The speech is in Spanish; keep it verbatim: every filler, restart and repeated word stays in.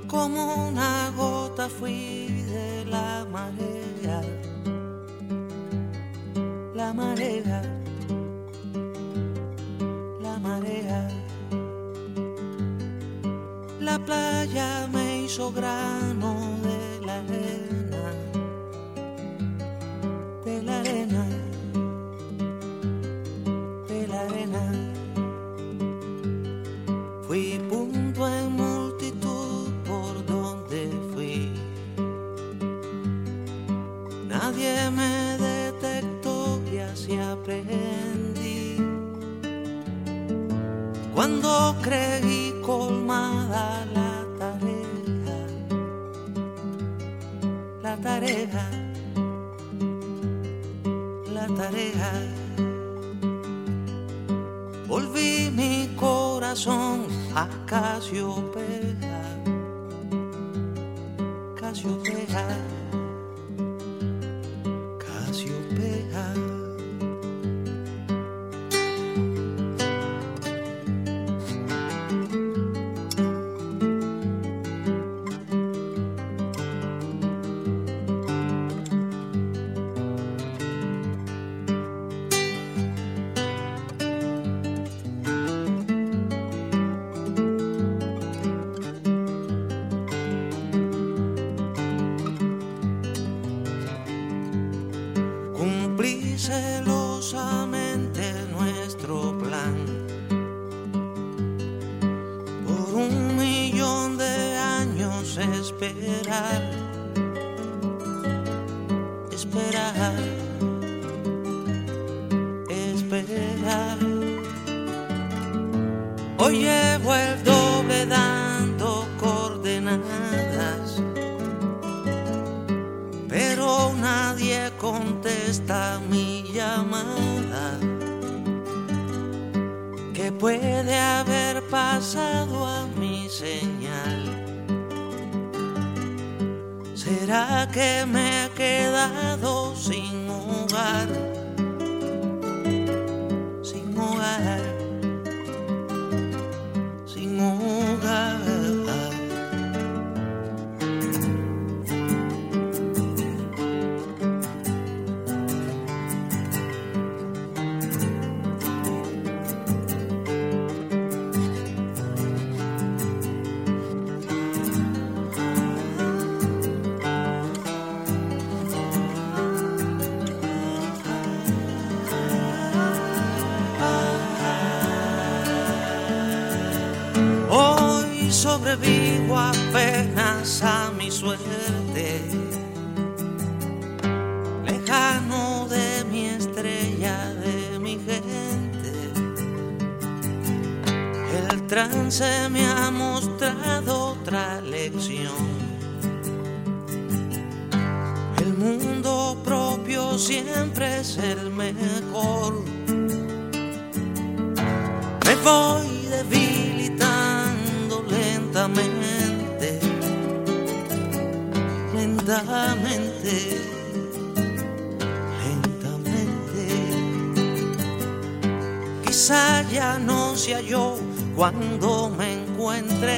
como una gota fui de la marea, la marea, la marea. La playa me hizo grano de la arena, de la arena, de la arena. Fui punto en multitud por donde fui. Nadie me detectó y así aprendí. Cuando creí colmada la tarea, la tarea, la tarea, volví mi corazón a Casiopea, Casiopea, Casiopea. Cumplí celosamente nuestro plan. Por un millón de años esperar, esperar, esperar. Hoy llevo el doble dando coordenadas, pero nadie contesta mi llamada. ¿Qué puede haber pasado a mi señal? ¿Será que me he quedado sin hogar? Sin hogar, sin hogar. Hoy sobrevivo apenas a mi suerte, lejano de mi estrella, de mi gente. El trance me ha mostrado otra lección. El mundo propio siempre es el mejor. Me voy debilitando lentamente, lentamente, lentamente. Quizá ya no sea yo cuando me encuentre